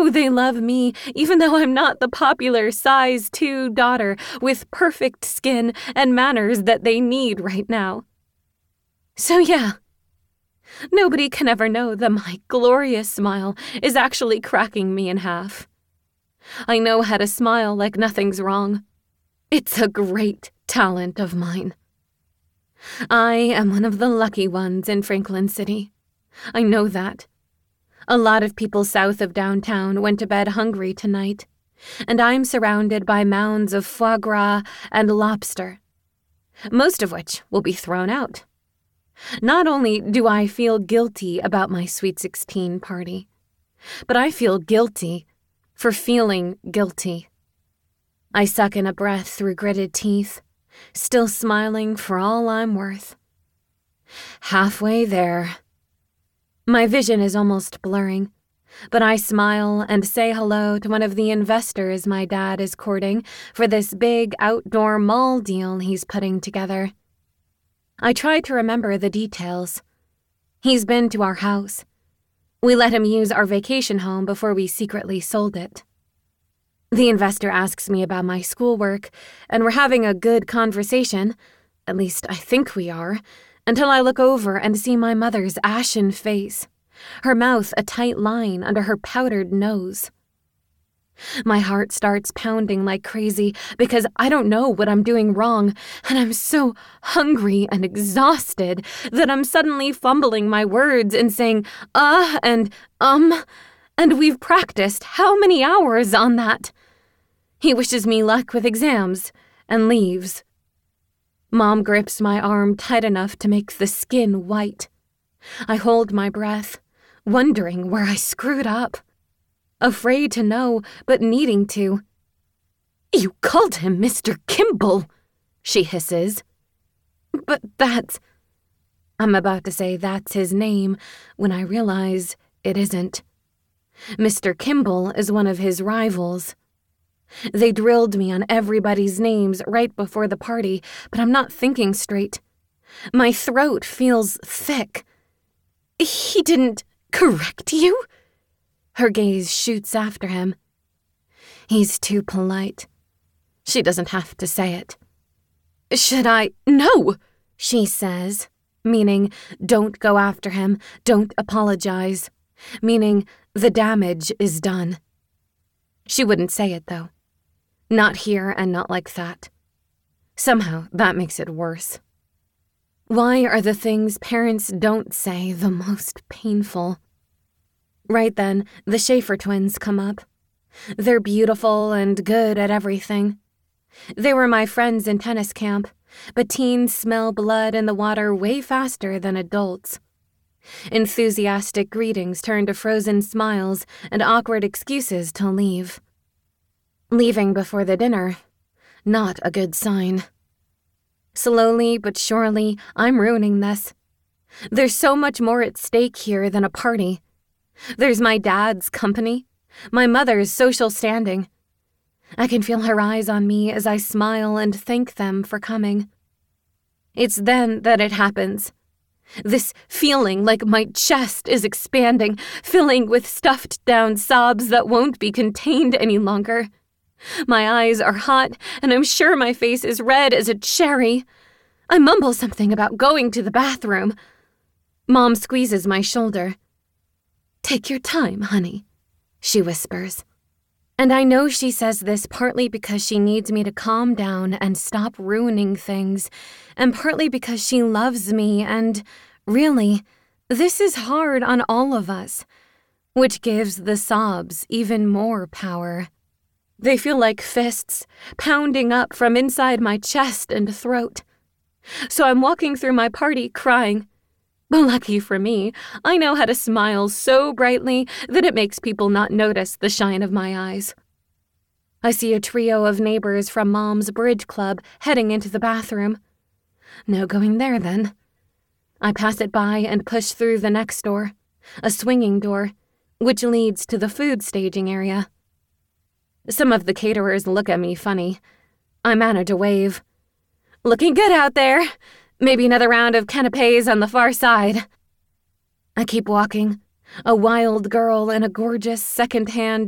know they love me, even though I'm not the popular size 2 daughter with perfect skin and manners that they need right now. So yeah, nobody can ever know that my glorious smile is actually cracking me in half. I know how to smile like nothing's wrong. It's a great talent of mine. I am one of the lucky ones in Franklin City. I know that. A lot of people south of downtown went to bed hungry tonight, and I'm surrounded by mounds of foie gras and lobster, most of which will be thrown out. Not only do I feel guilty about my Sweet 16 party, but I feel guilty for feeling guilty. I suck in a breath through gritted teeth, still smiling for all I'm worth. Halfway there. My vision is almost blurring, but I smile and say hello to one of the investors my dad is courting for this big outdoor mall deal he's putting together. I try to remember the details. He's been to our house. We let him use our vacation home before we secretly sold it. The investor asks me about my schoolwork, and we're having a good conversation, at least I think we are, until I look over and see my mother's ashen face, her mouth a tight line under her powdered nose. My heart starts pounding like crazy because I don't know what I'm doing wrong, and I'm so hungry and exhausted that I'm suddenly fumbling my words and saying and we've practiced how many hours on that? He wishes me luck with exams and leaves. Mom grips my arm tight enough to make the skin white. I hold my breath, wondering where I screwed up. Afraid to know, but needing to. "You called him Mr. Kimball," she hisses. "But that's..." I'm about to say that's his name when I realize it isn't. Mr. Kimball is one of his rivals. They drilled me on everybody's names right before the party, but I'm not thinking straight. My throat feels thick. "He didn't correct you?" Her gaze shoots after him. He's too polite. She doesn't have to say it. "Should I..." "No," she says, meaning don't go after him, don't apologize, meaning the damage is done. She wouldn't say it, though. Not here and not like that. Somehow, that makes it worse. Why are the things parents don't say the most painful? Right then, the Schaefer twins come up. They're beautiful and good at everything. They were my friends in tennis camp, but teens smell blood in the water way faster than adults. Enthusiastic greetings turn to frozen smiles and awkward excuses to leave. Leaving before the dinner, not a good sign. Slowly but surely, I'm ruining this. There's so much more at stake here than a party. There's my dad's company, my mother's social standing. I can feel her eyes on me as I smile and thank them for coming. It's then that it happens. This feeling like my chest is expanding, filling with stuffed down sobs that won't be contained any longer. My eyes are hot, and I'm sure my face is red as a cherry. I mumble something about going to the bathroom. Mom squeezes my shoulder. "Take your time, honey," she whispers. And I know she says this partly because she needs me to calm down and stop ruining things, and partly because she loves me, and really, this is hard on all of us, which gives the sobs even more power. They feel like fists pounding up from inside my chest and throat. So I'm walking through my party crying. But lucky for me, I know how to smile so brightly that it makes people not notice the shine of my eyes. I see a trio of neighbors from Mom's bridge club heading into the bathroom. No going there, then. I pass it by and push through the next door, a swinging door, which leads to the food staging area. Some of the caterers look at me funny. I manage a wave. "Looking good out there. Maybe another round of canapés on the far side." I keep walking, a wild girl in a gorgeous second-hand